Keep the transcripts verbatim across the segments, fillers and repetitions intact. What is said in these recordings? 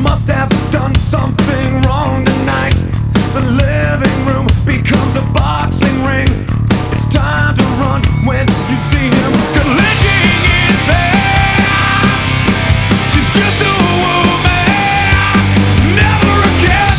must have done something wrong tonight. The living room becomes a boxing ring. It's time to run when you see him licking his hands. She's just a woman, never a cat.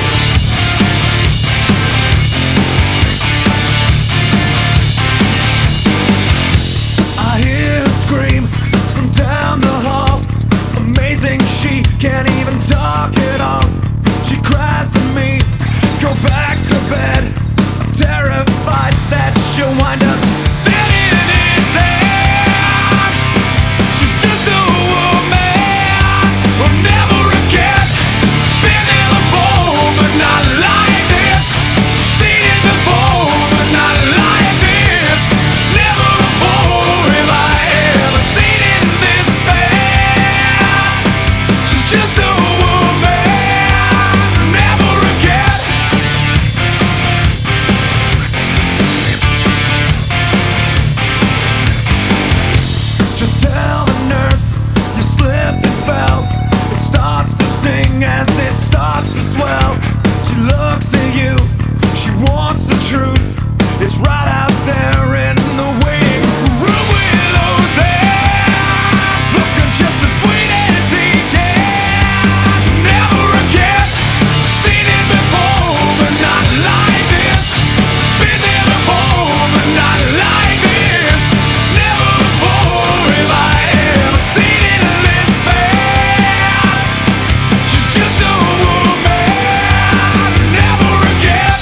I hear her scream from down the hall. Amazing, she can't even talk at all. She cries to me, go back to bed. I'm terrified that she'll wind up dead in his hands. She's just a woman, or never a cat. Been in the before, but not like this. Seen it before, but not like this. Never before have I ever seen it this bad. She's just a woman, never a cat. Just tell the nurse you slipped and fell. It starts to sting as it starts to swell. She looks at you, she wants the truth. It's right out there in the waiting room with those hands, looking just as sweet as he can. Never a cat, seen it before, but not like this. Been there before, but not like this. Never before have I ever seen it this bad. She's just a woman, never a cat.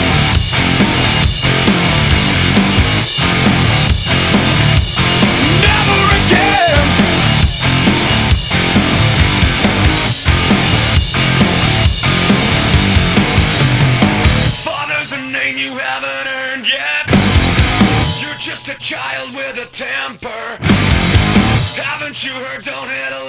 Never again. Father's a name you haven't earned yet. You're just a child with a temper. Haven't you heard? Don't hit a